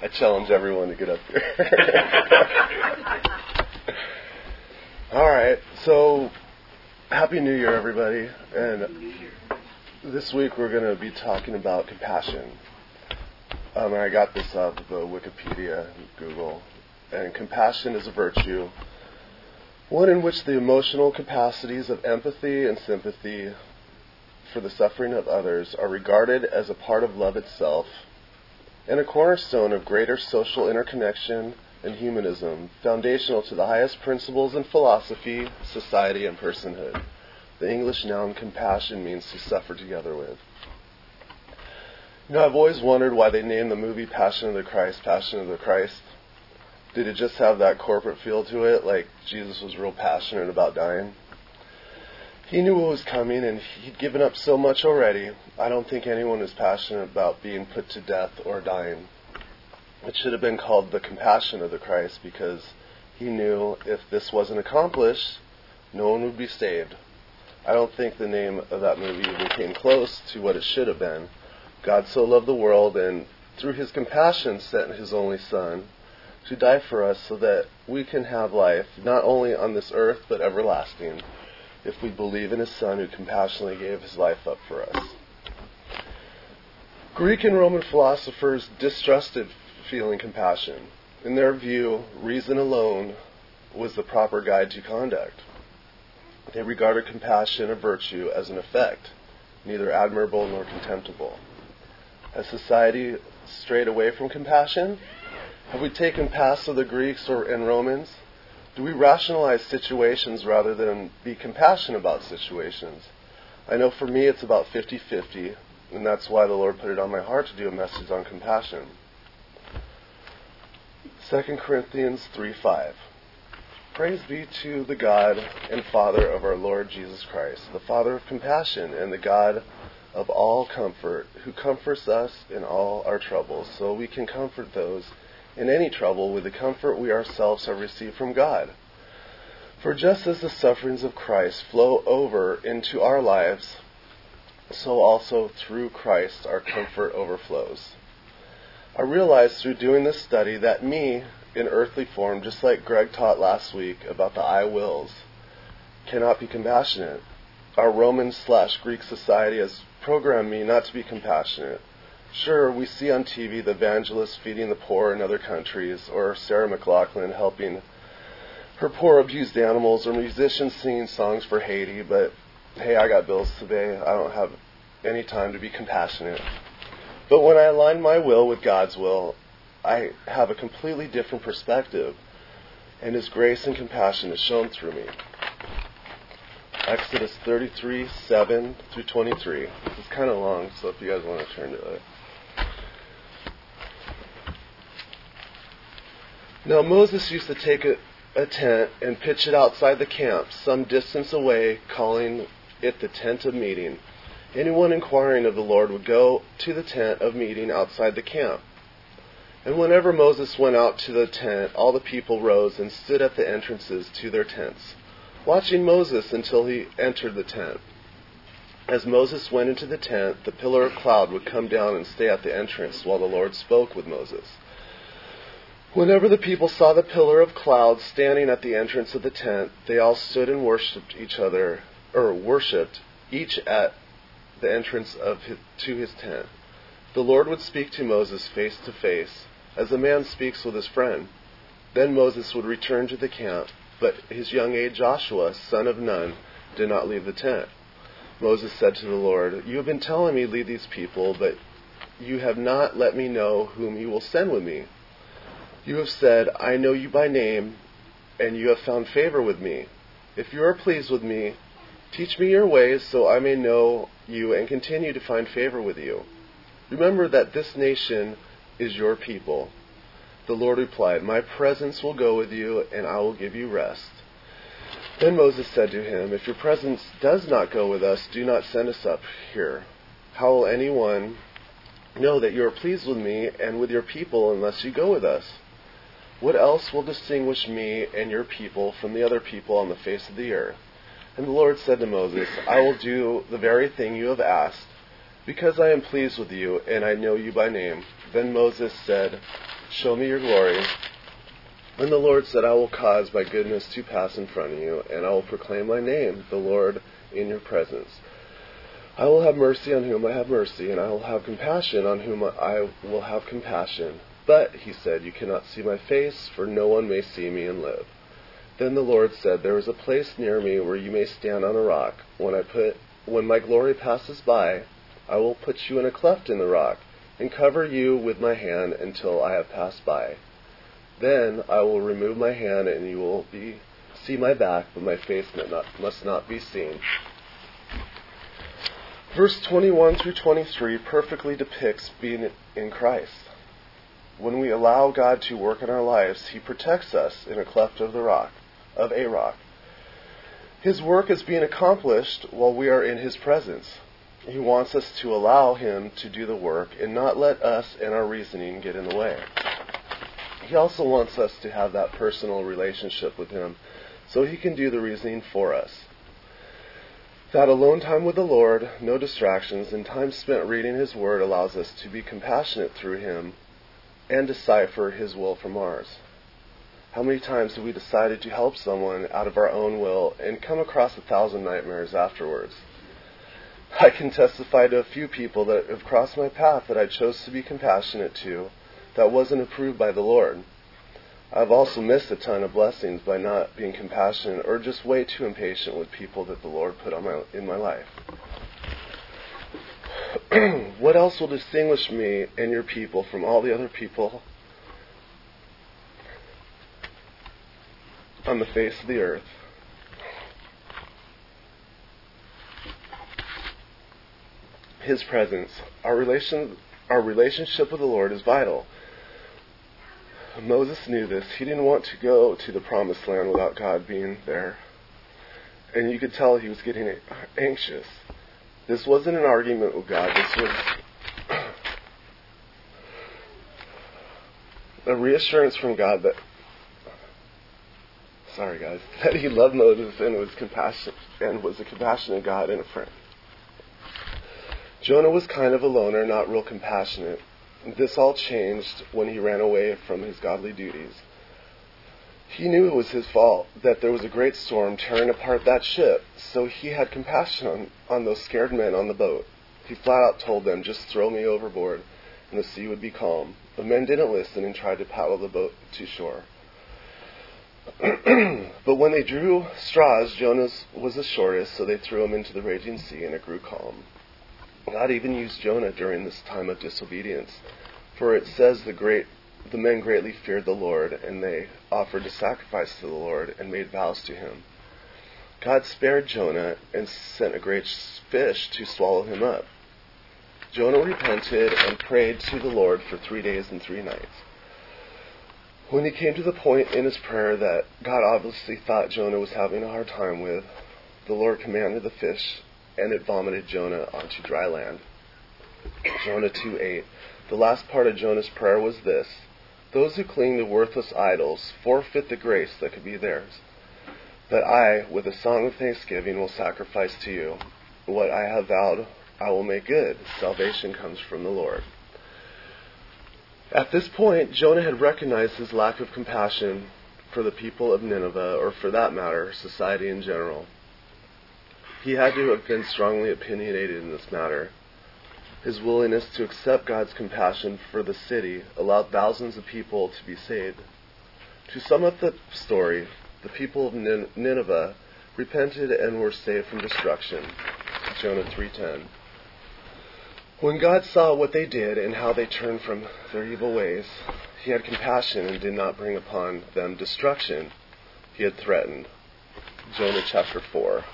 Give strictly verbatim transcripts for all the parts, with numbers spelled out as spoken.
I challenge everyone to get up here. All right, so Happy New Year, everybody. And this week we're going to be talking about compassion. Um, and I got this off of the Wikipedia and Google. And compassion is a virtue, one in which the emotional capacities of empathy and sympathy for the suffering of others are regarded as a part of love itself, and a cornerstone of greater social interconnection and humanism, foundational to the highest principles in philosophy, society, and personhood. The English noun compassion means to suffer together with. You know, I've always wondered why they named the movie Passion of the Christ, Passion of the Christ. Did it just have that corporate feel to it, like Jesus was real passionate about dying? He knew what was coming, and he'd given up so much already. I don't think anyone is passionate about being put to death or dying. It should have been called The Compassion of the Christ, because he knew if this wasn't accomplished, no one would be saved. I don't think the name of that movie even came close to what it should have been. God so loved the world, and through his compassion sent his only Son to die for us so that we can have life, not only on this earth, but everlasting, if we believe in his Son who compassionately gave his life up for us. Greek and Roman philosophers distrusted feeling compassion. In their view, reason alone was the proper guide to conduct. They regarded compassion, a virtue, as an effect, neither admirable nor contemptible. Has society strayed away from compassion? Have we taken paths of the Greeks or and Romans? Do we rationalize situations rather than be compassionate about situations? I know for me it's about fifty-fifty, and that's why the Lord put it on my heart to do a message on compassion. Second Corinthians three five. Praise be to the God and Father of our Lord Jesus Christ, the Father of compassion and the God of all comfort, who comforts us in all our troubles, so we can comfort those in any trouble with the comfort we ourselves have received from God. For just as the sufferings of Christ flow over into our lives, so also through Christ our comfort overflows. I realized through doing this study that me, in earthly form, just like Greg taught last week about the I wills, cannot be compassionate. Our Roman slash Greek society has programmed me not to be compassionate. Sure, we see on T V the evangelists feeding the poor in other countries, or Sarah McLachlan helping her poor abused animals, or musicians singing songs for Haiti, but hey, I got bills today. I don't have any time to be compassionate. But when I align my will with God's will, I have a completely different perspective, and his grace and compassion is shown through me. Exodus thirty-three, seven through twenty-three. It's kind of long, so if you guys want to turn to it. Now Moses used to take a, a tent and pitch it outside the camp, some distance away, calling it the tent of meeting. Anyone inquiring of the Lord would go to the tent of meeting outside the camp. And whenever Moses went out to the tent, all the people rose and stood at the entrances to their tents, watching Moses until he entered the tent. As Moses went into the tent, the pillar of cloud would come down and stay at the entrance while the Lord spoke with Moses. Whenever the people saw the pillar of cloud standing at the entrance of the tent, they all stood and worshipped each other, or worshipped each at the entrance of his, to his tent. The Lord would speak to Moses face to face, as a man speaks with his friend. Then Moses would return to the camp, but his young aide Joshua, son of Nun, did not leave the tent. Moses said to the Lord, "You have been telling me lead these people, but you have not let me know whom you will send with me. You have said, I know you by name, and you have found favor with me. If you are pleased with me, teach me your ways so I may know you and continue to find favor with you. Remember that this nation is your people." The Lord replied, "My presence will go with you, and I will give you rest." Then Moses said to him, "If your presence does not go with us, do not send us up here. How will anyone know that you are pleased with me and with your people unless you go with us? What else will distinguish me and your people from the other people on the face of the earth?" And the Lord said to Moses, "I will do the very thing you have asked, because I am pleased with you, and I know you by name." Then Moses said, show me your glory." And the Lord said, "I will cause my goodness to pass in front of you, and I will proclaim my name, the Lord, in your presence. I will have mercy on whom I have mercy, and I will have compassion on whom I will have compassion. But," he said, "you cannot see my face, for no one may see me and live." Then the Lord said, "There is a place near me where you may stand on a rock. When I put, when my glory passes by, I will put you in a cleft in the rock, and cover you with my hand until I have passed by. Then I will remove my hand, and you will be, see my back, but my face must not, must not be seen." Verse twenty-one through twenty-three perfectly depicts being in Christ. When we allow God to work in our lives, He protects us in a cleft of the rock, of a rock. His work is being accomplished while we are in His presence. He wants us to allow Him to do the work and not let us and our reasoning get in the way. He also wants us to have that personal relationship with Him so He can do the reasoning for us. That alone time with the Lord, no distractions, and time spent reading His Word allows us to be compassionate through Him and decipher His will from ours. How many times have we decided to help someone out of our own will and come across a thousand nightmares afterwards? I can testify to a few people that have crossed my path that I chose to be compassionate to that wasn't approved by the Lord. I've also missed a ton of blessings by not being compassionate or just way too impatient with people that the Lord put on my, in my life. What else will distinguish me and your people from all the other people on the face of the earth? His presence. Our relation, our relationship with the Lord is vital. Moses knew this. He didn't want to go to the promised land without God being there. And you could tell he was getting anxious. This wasn't an argument with God. This was a reassurance from God that, sorry guys, that He loved Moses and was compassionate and was a compassionate God and a friend. Jonah was kind of a loner, not real compassionate. This all changed when he ran away from his godly duties. He knew it was his fault, that there was a great storm tearing apart that ship, so he had compassion on, on those scared men on the boat. He flat out told them, "Just throw me overboard, and the sea would be calm." The men didn't listen and tried to paddle the boat to shore. But when they drew straws, Jonah was the shortest, so they threw him into the raging sea, and it grew calm. God even used Jonah during this time of disobedience, for it says the great, the men greatly feared the Lord, and they offered a sacrifice to the Lord and made vows to Him. God spared Jonah and sent a great fish to swallow him up. Jonah repented and prayed to the Lord for three days and three nights. When he came to the point in his prayer that God obviously thought Jonah was having a hard time with, the Lord commanded the fish, and it vomited Jonah onto dry land. Jonah two eight. The last part of Jonah's prayer was this: "Those who cling to worthless idols forfeit the grace that could be theirs. But I, with a song of thanksgiving, will sacrifice to you. What I have vowed, I will make good. Salvation comes from the Lord." At this point, Jonah had recognized his lack of compassion for the people of Nineveh, or for that matter, society in general. He had to have been strongly opinionated in this matter. His willingness to accept God's compassion for the city allowed thousands of people to be saved. To sum up the story, the people of Nin- Nineveh repented and were saved from destruction. Jonah three ten. When God saw what they did and how they turned from their evil ways, He had compassion and did not bring upon them destruction He had threatened. Jonah chapter four.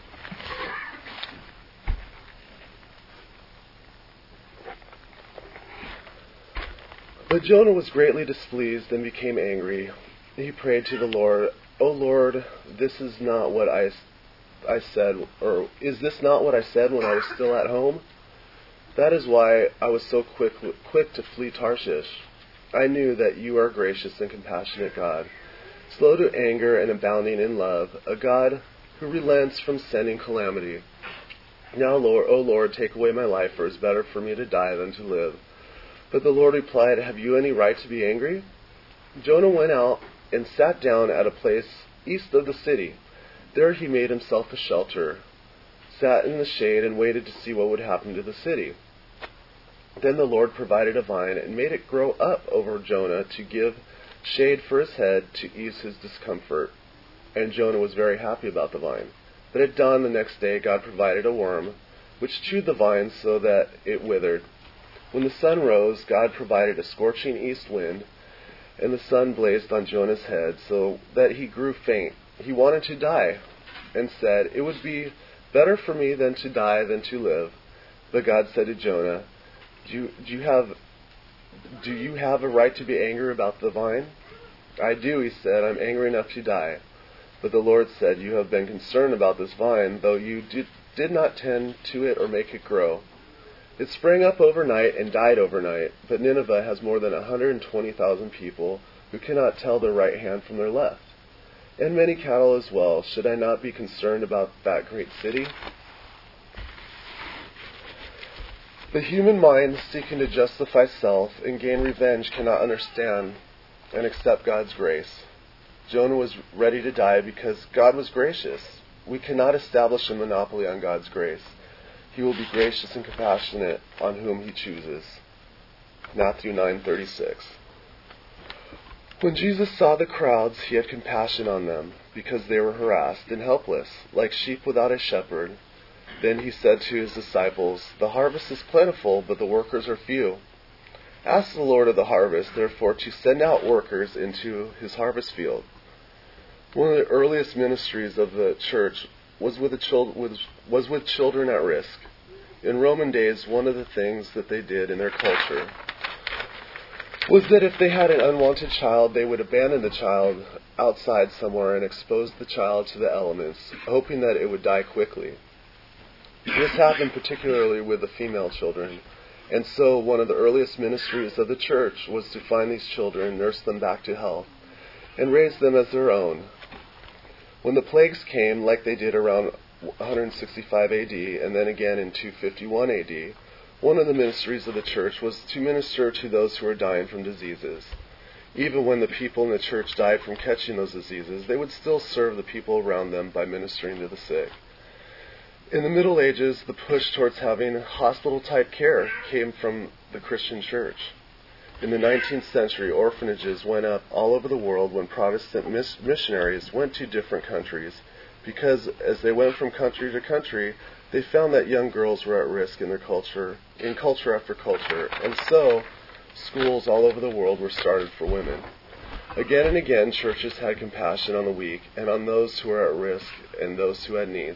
But Jonah was greatly displeased and became angry. He prayed to the Lord, "O Lord, this is not what I, I said, or is this not what I said when I was still at home? That is why I was so quick, quick to flee Tarshish. I knew that you are a gracious and compassionate God, slow to anger and abounding in love, a God who relents from sending calamity. Now, Lord, O Lord, take away my life, for it is better for me to die than to live. But the Lord replied, "Have you any right to be angry?" Jonah went out and sat down at a place east of the city. There he made himself a shelter, sat in the shade, and waited to see what would happen to the city. Then the Lord provided a vine and made it grow up over Jonah to give shade for his head to ease his discomfort. And Jonah was very happy about the vine. But at dawn the next day God provided a worm, which chewed the vine so that it withered. When the sun rose, God provided a scorching east wind, and the sun blazed on Jonah's head so that he grew faint. He wanted to die, and said, "It would be better for me than to die than to live." But God said to Jonah, Do you, do you have do you have a right to be angry about the vine? "I do," he said. "I'm angry enough to die." But the Lord said, "You have been concerned about this vine, though you did, did not tend to it or make it grow. It sprang up overnight and died overnight, but Nineveh has more than one hundred twenty thousand people who cannot tell their right hand from their left, and many cattle as well. Should I not be concerned about that great city?" The human mind, seeking to justify self and gain revenge, cannot understand and accept God's grace. Jonah was ready to die because God was gracious. We cannot establish a monopoly on God's grace. He will be gracious and compassionate on whom He chooses. Matthew nine thirty-six. When Jesus saw the crowds, He had compassion on them, because they were harassed and helpless, like sheep without a shepherd. Then He said to His disciples, "The harvest is plentiful, but the workers are few. Ask the Lord of the harvest, therefore, to send out workers into His harvest field." One of the earliest ministries of the church was with, chil- was, was with children at risk. In Roman days, one of the things that they did in their culture was that if they had an unwanted child, they would abandon the child outside somewhere and expose the child to the elements, hoping that it would die quickly. This happened particularly with the female children, and so one of the earliest ministries of the church was to find these children, nurse them back to health, and raise them as their own. When the plagues came, like they did around one sixty-five A D and then again in two fifty-one A D, one of the ministries of the church was to minister to those who were dying from diseases. Even when the people in the church died from catching those diseases, they would still serve the people around them by ministering to the sick. In the Middle Ages, the push towards having hospital-type care came from the Christian church. In the nineteenth century, orphanages went up all over the world when Protestant mis- missionaries went to different countries, because as they went from country to country, they found that young girls were at risk in their culture, in culture after culture, and so schools all over the world were started for women. Again and again, churches had compassion on the weak and on those who were at risk and those who had needs.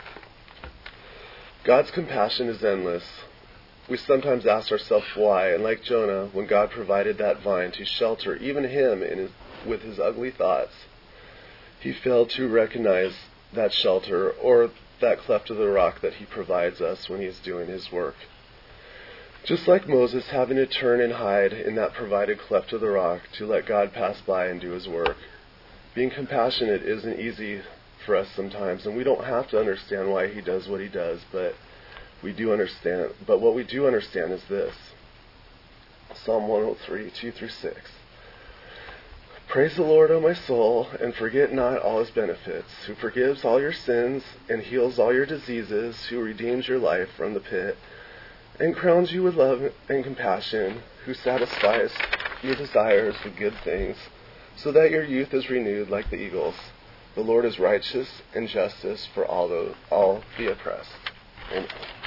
God's compassion is endless. We sometimes ask ourselves why, and like Jonah, when God provided that vine to shelter even him in his, with his ugly thoughts, He failed to recognize that shelter or that cleft of the rock that He provides us when He is doing His work. Just like Moses having to turn and hide in that provided cleft of the rock to let God pass by and do His work. Being compassionate isn't easy for us sometimes, and we don't have to understand why He does what He does, but we do understand. But what we do understand is this. Psalm one oh three, two through six. Praise the Lord, O my soul, and forget not all His benefits, who forgives all your sins and heals all your diseases, who redeems your life from the pit, and crowns you with love and compassion, who satisfies your desires with good things, so that your youth is renewed like the eagles. The Lord is righteous and justice for all the, all the oppressed. Amen.